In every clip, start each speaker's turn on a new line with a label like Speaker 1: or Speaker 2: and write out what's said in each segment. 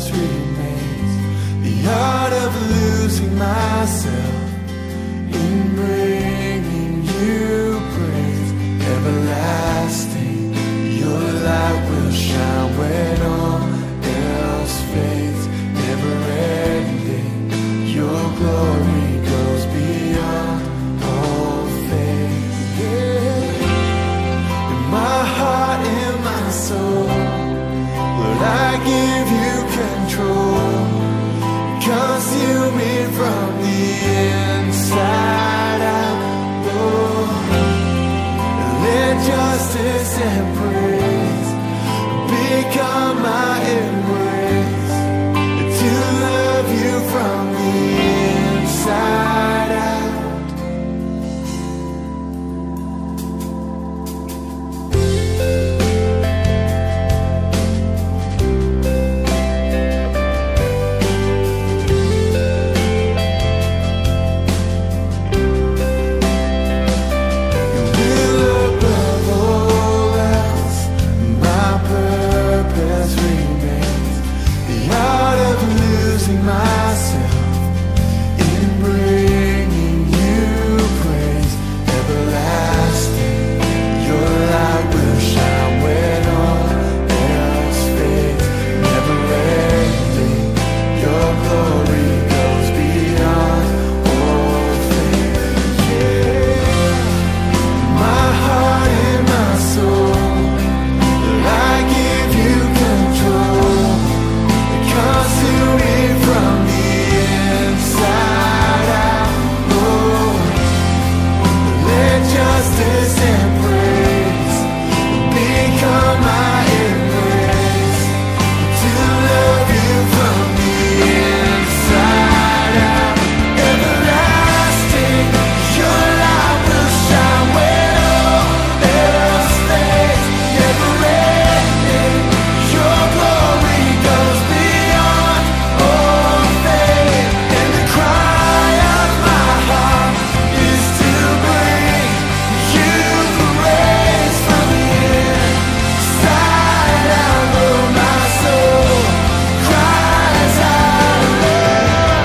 Speaker 1: remains. The art of losing myself in bringing you praise. Everlasting, your light will shine when all else fades. Never ending, your glory goes beyond all faith. Yeah. In my heart, in my soul, Lord, I give you control. Consume me from the inside out, Lord. Let justice and praise become my embrace. To love you from the inside out. Myself in bringing you praise. Everlasting, your light will shine when all else fades. Never ending, your glory goes beyond all faith. Yeah. My heart and my soul, I give you control. Consume me from the inside out, Lord. Let justice and praise become my embrace. To love you from the inside out. Everlasting, your light will shine when all else fades. Never ending, your glory goes beyond all faith. And the cry of my heart is to bring you praise from the inside out. Lord, my soul cries out loud.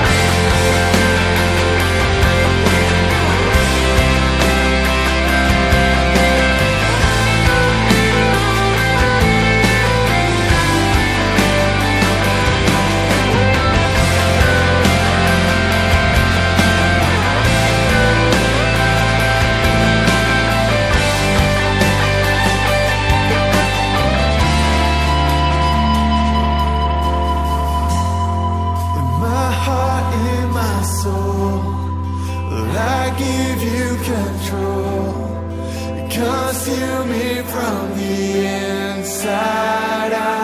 Speaker 1: In my heart, in my soul, Lord, I give you control. Consume me from the inside out.